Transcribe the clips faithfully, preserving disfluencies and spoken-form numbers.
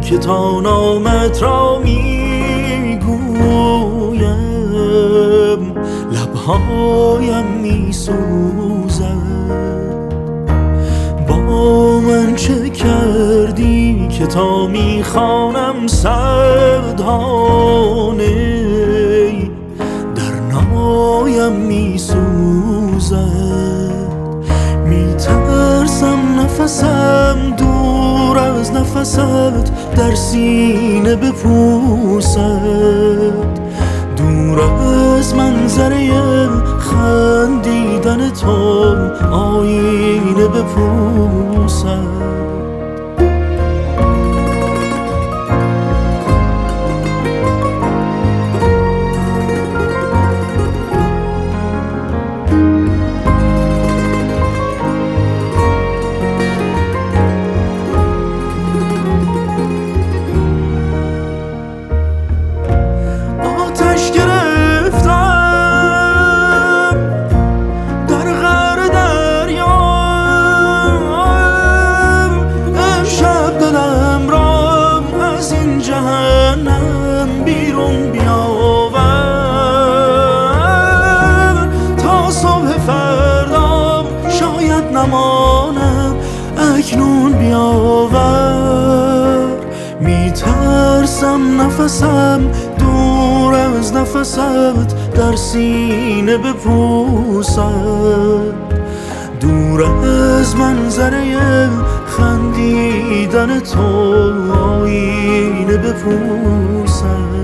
که تا نامت را میگویم لبهایم میسوزد. با من چه کردی که تا میخوانم صدهانه در نایم میسوزد. میترسم نفسم دور از نفست در سینه بپوسد. دور از منظره خندیدن تو آینه بپوسد. بیرون بیاور تا صبح فردا شاید نمانم اکنون بیاور. میترسم نفسم دور از نفست در سینه بپوسد. دور از منظره خندیدن تو آینه بپوسد.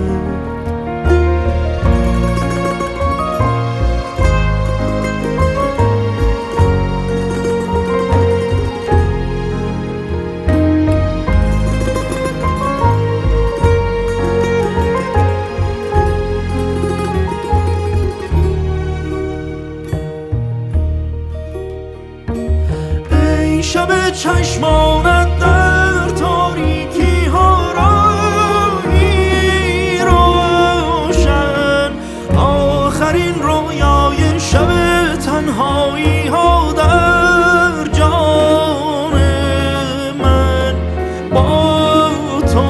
شب چشمانت در تاریکی ها راهی روشن، آخرین رویای شب تنهایی ها در جان من با تو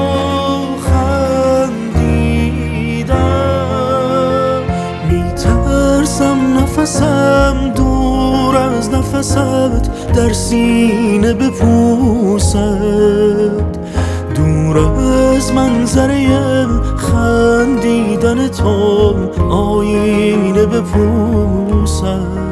خندیدم. میترسم نفسم دور از نفست در سینه بپوسد. دور از منظره خندیدن تو آینه بپوسد.